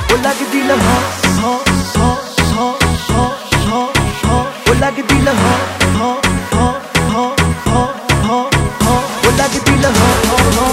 ओ लगदी लाहौर ओ लगदी लाहौर ओ लगदी लाहौर।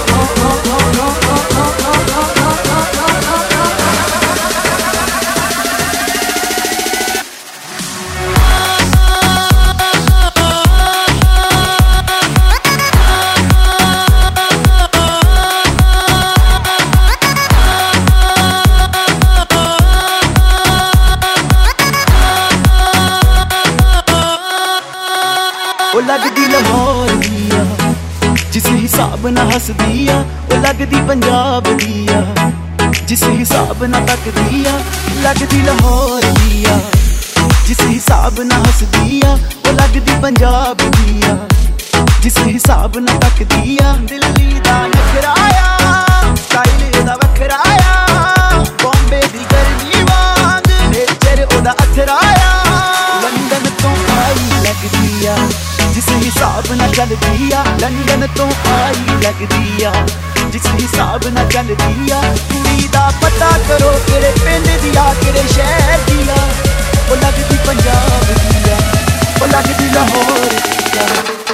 ओ लगदी लाहौर दिया जिस हिसाब ना हस दिया, ओ लगदी पंजाब दिया जिस हिसाब ना तक दिया। लगदी लाहौर दिया जिस हिसाब ना हस दिया, ओ लगदी पंजाब दिया जिस हिसाब ना तक दिया। दिल्ली दा नखराया स्टाइल दा वखराया, बॉम्बे दी गर्मी वांग नेचर ओदा अथराया। लंदन तो आई लगदी आ जिस हिसाब ना चल दिया, लंदन तो आई लगदी आ जिस हिसाब ना चल दिया। कुड़ी दा पता करो केड़े पिंड दिया केड़े शहर दिया, ओ लगदी पंजाब दिया ओ लगदी लाहौर दिया।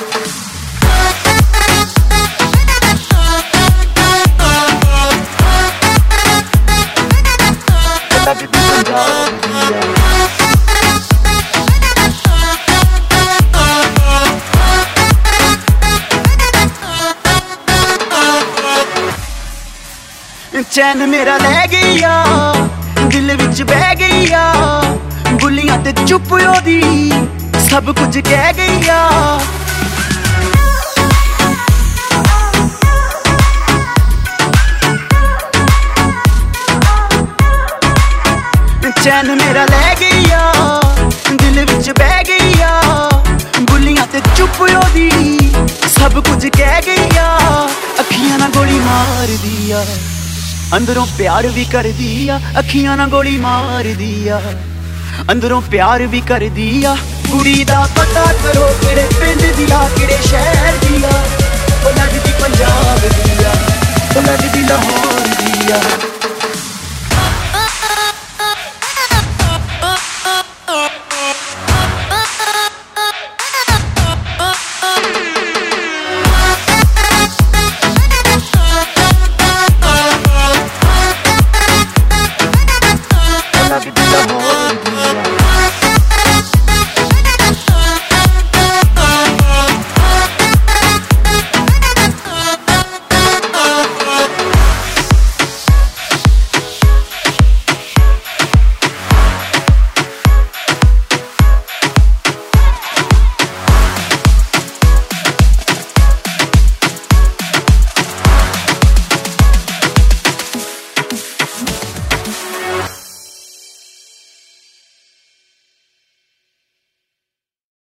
ओ लगदी पंजाब दिया। चैन मेरा लै गई आ दिल विच बह गई आ, गुलियां ते चुप ओदी सब कुछ कह गई आ। चैन मेरा लै गई आ दिल विच बह गई आ, गुलियां ते चुप ओदी सब कुछ कह गई आ। अखियां ना गोली मार दिया अंदरों प्यार भी कर दिया, अखियां ना गोली मार दिया अंदरों प्यार भी कर दिया। कुड़ी दा पता करो केड़े पिंड दिया केड़े शहर दिया, ओ लगदी पंजाब दिया ओ लगदी लाहौर दिया।